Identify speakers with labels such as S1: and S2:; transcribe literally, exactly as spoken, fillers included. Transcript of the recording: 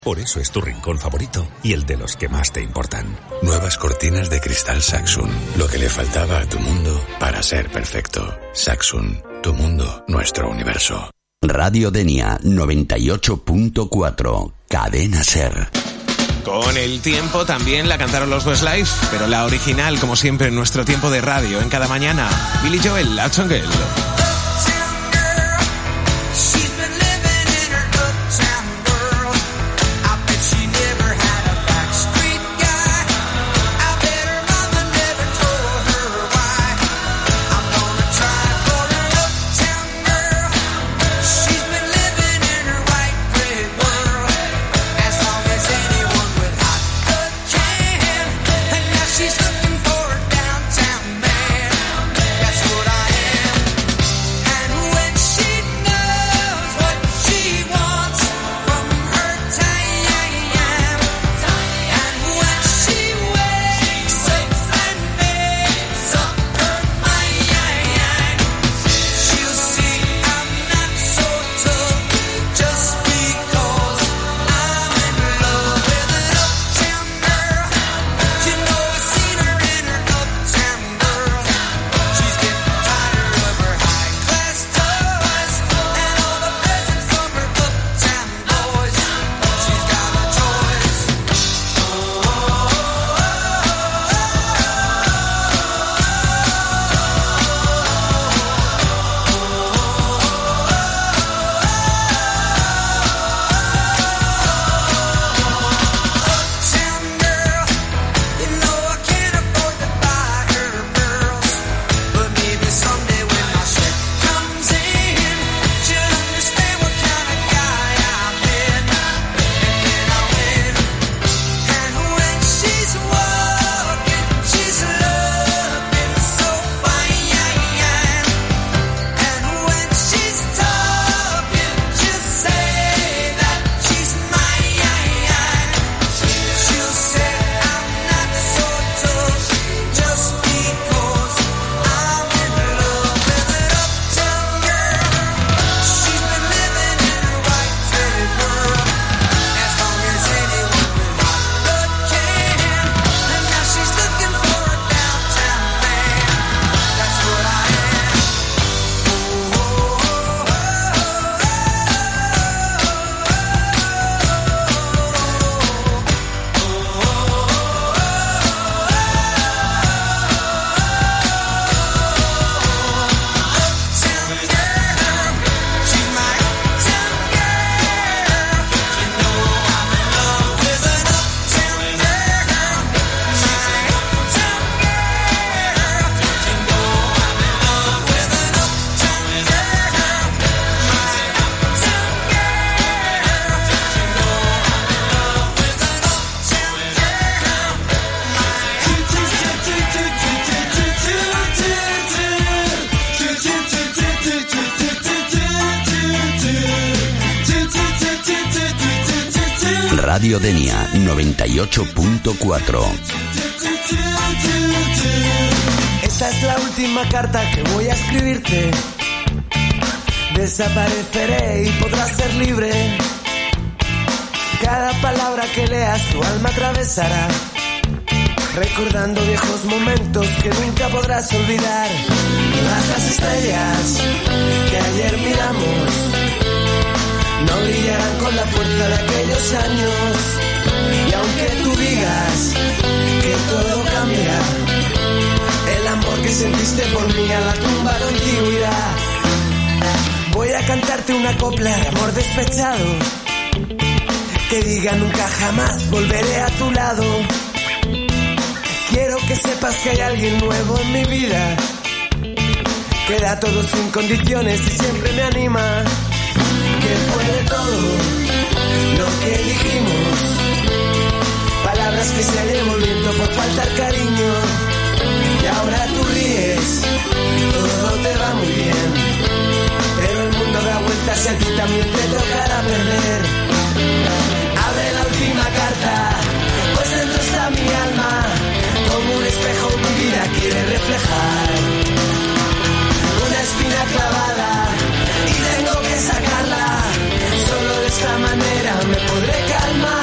S1: Por eso es tu rincón favorito y el de los que más te importan.
S2: Nuevas cortinas de cristal Saxon. Lo que le faltaba a tu mundo para ser perfecto. Saxon. Tu mundo, nuestro universo.
S3: Radio Denia noventa y ocho punto cuatro. Cadena SER.
S4: Con el tiempo también la cantaron los Westlife, pero la original, como siempre, en nuestro tiempo de radio, en cada mañana. Billy Joel, Uptown Girl.
S3: Radio Denia noventa y ocho punto cuatro.
S5: Esta es la última carta que voy a escribirte. Desapareceré y podrás ser libre. Cada palabra que leas tu alma atravesará, recordando viejos momentos que nunca podrás olvidar. Todas las estrellas que ayer miramos no brillarán con la fuerza de aquellos años. Y aunque tú digas que todo cambia, el amor que sentiste por mí a la tumba de antigüedad. Voy a cantarte una copla de amor despechado, que diga nunca jamás volveré a tu lado. Quiero que sepas que hay alguien nuevo en mi vida, que da todo sin condiciones y siempre me anima. Que fue de todo lo que dije